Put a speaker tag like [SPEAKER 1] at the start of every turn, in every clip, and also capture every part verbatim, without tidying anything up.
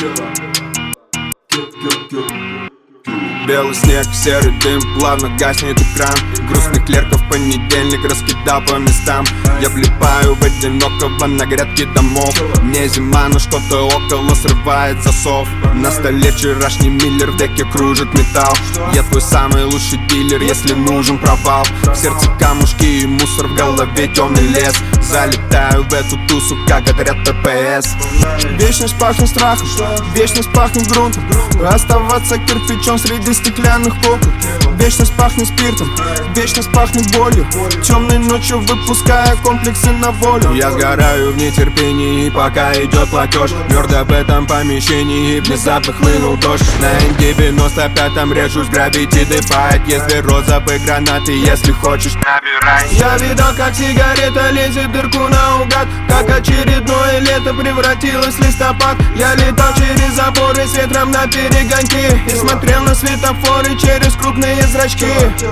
[SPEAKER 1] Белый снег, серый дым, плавно гаснет экран. Грустных клерков в понедельник раскидал по местам. Я влипаю в одинокого на грядке домов. Не зима, но что-то около срывает засов. На столе вчерашний Миллер, в деке кружит металл. Я твой самый лучший дилер, если нужен провал. В сердце камушки и мусор, в голове темный лес. Залетаю в эту тусу, как отряд ППС. Вечность пахнет страхом, вечность пахнет грунтом. Оставаться кирпичом среди стеклянных окон. Вечность пахнет спиртом, вечность пахнет болью. Темной ночью выпуская комплексы на волю. Я сгораю в нетерпении, пока идет платеж. Мертв в этом помещении, внезапно хлынул дождь. На эн девяносто пятом режусь, гравити дыхает. Если розовые гранаты, если хочешь, набирай. Я видал, как сигарета лезет в дырку наугад, как очередное лето превратилось в листопад. Я летал через заборы с ветром на перегонки и смотрел на светофоры через крупные зрачки.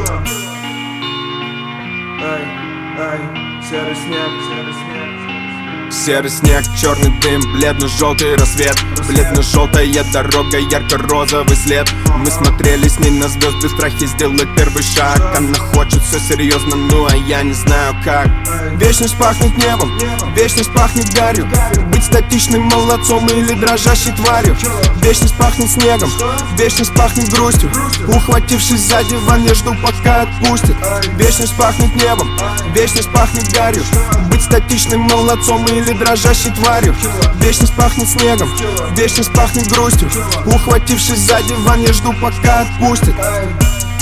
[SPEAKER 1] Ай, ай, серый снег, серый снег. Серый снег, черный дым, бледно-желтый рассвет. Бледно-желтая дорога, ярко-розовый след. Мы смотрели с ней на звезды в страхе сделать первый шаг. Она хочет все серьезно, ну а я не знаю как. Вечность пахнет небом, вечность пахнет гарью. Быть статичным молодцом или дрожащей тварью. Вечность пахнет снегом, вечность пахнет грустью. Ухватившись за диван, я жду, пока отпустит. Вечность пахнет небом, вечность пахнет гарью. Быть статичным молодцом или дрожащей тварью. Вечность пахнет снегом, вечность пахнет грустью. Ухватившись за диван, я жду, пока отпустит.